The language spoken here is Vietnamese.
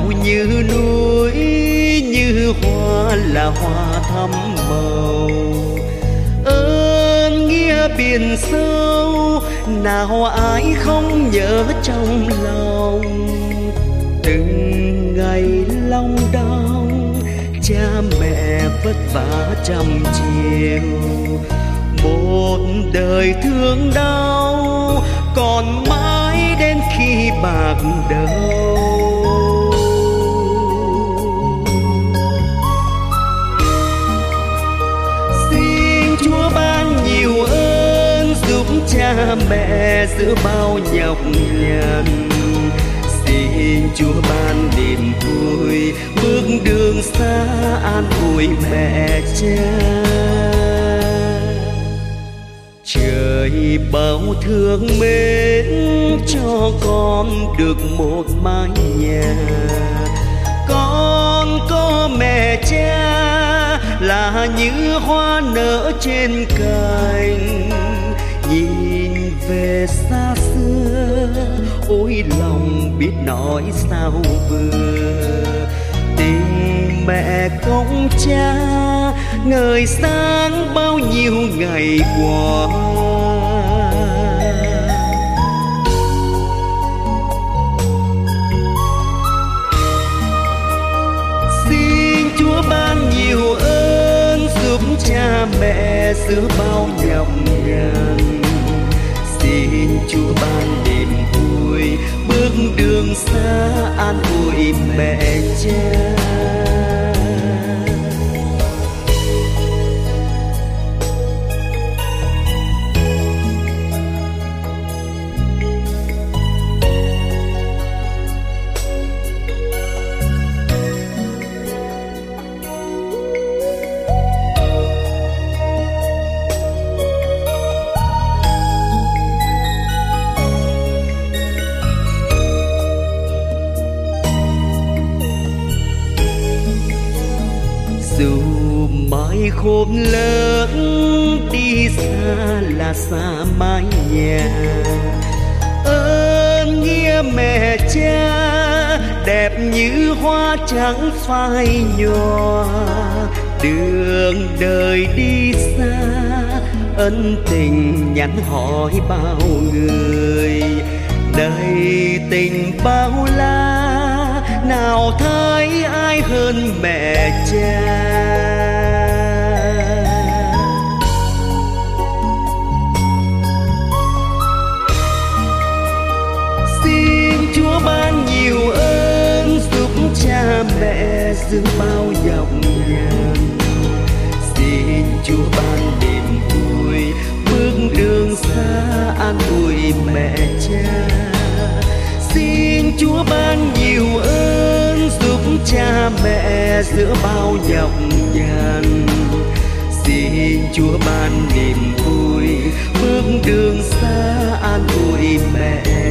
cao như núi, như hoa là hoa thắm màu. Ơn nghĩa biển sâu, nào ai không nhớ trong lòng. Từng ngày long đong, cha mẹ vất vả trăm chiều. Một đời thương đau, còn mãi đến khi bạc đầu. Xin Chúa ban nhiều ơn, giúp cha mẹ giữa bao nhọc nhằn. Xin Chúa ban niềm vui, bước đường xa an ủi mẹ cha. Trời bao thương mến, cho con được một mái nhà. Con có mẹ cha là như hoa nở trên cành. Nhìn về xa xưa, ôi lòng biết nói sao vừa. Tình mẹ công cha ngời sáng bao nhiêu ngày qua. Xin Chúa ban nhiều ơn, giúp cha mẹ giữa bao nhọc nhằn. Xin Chúa ban niềm vui, bước đường xa an ủi mẹ cha. Dù mãi khôn lớn, đi xa là xa mái nhà. Ơn nghĩa mẹ cha đẹp như hoa trắng phai nhòa. Đường đời đi xa, ân tình nhắn hỏi bao người. Đầy tình bao la, nào thấy ai hơn mẹ cha. Xin Chúa ban nhiều ơn, giúp cha mẹ giữa bao nhọc nhằn. Xin Chúa ban niềm vui, bước đường xa an ủi mẹ cha. Xin Chúa ban nhiều ơn, giúp cha mẹ giữa bao nhọc nhằn. Xin Chúa ban niềm vui, bước đường xa an ủi mẹ